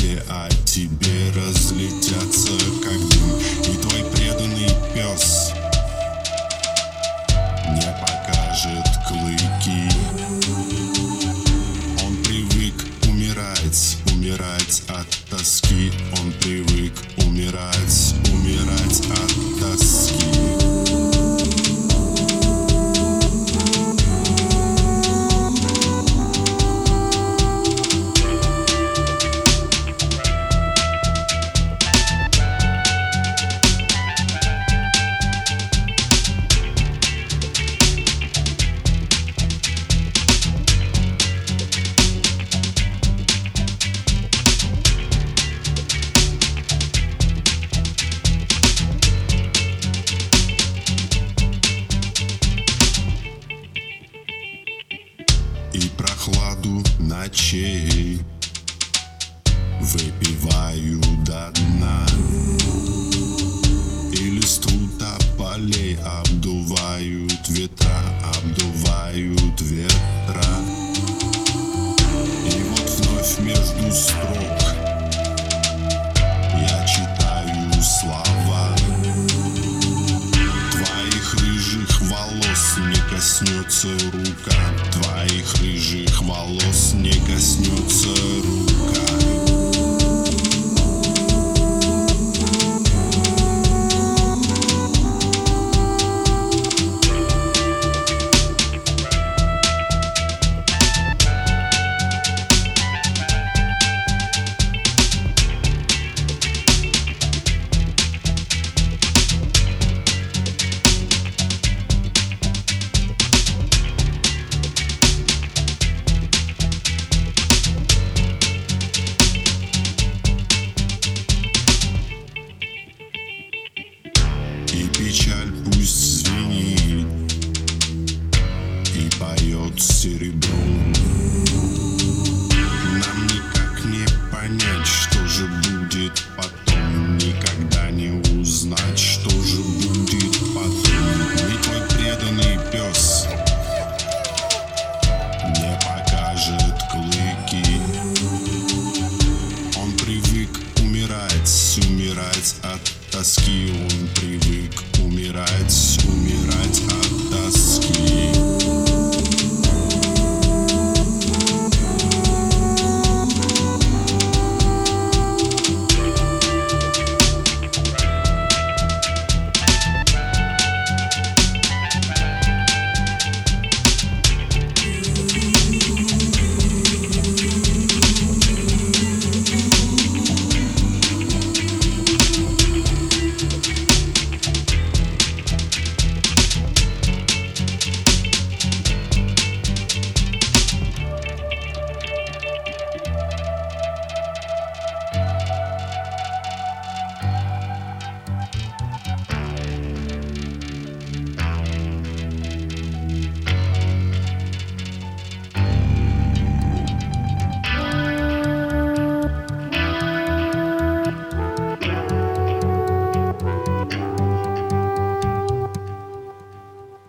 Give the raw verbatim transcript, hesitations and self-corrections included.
все о тебе разлетятся как дым. И твой преданный пес не покажет клыки. Он привык умирать, умирать от тоски. Он привык умирать, умирать от тоски. И прохладу ночей выпиваю до дна, и листву тополей обдувают ветра, обдувают ветра. И вот вновь между строк я читаю слова. Твоих рыжих волос не коснется рука, твоих рыжих волос не коснется рука. И печаль пусть звенит и поет серебром. Нам никак не понять, что же будет потом. Никогда не узнать, что же будет потом. Ведь твой преданный пес не покажет клыки. Он привык умирать, умирать от тоски. Он привык умирать, умирать от тоски.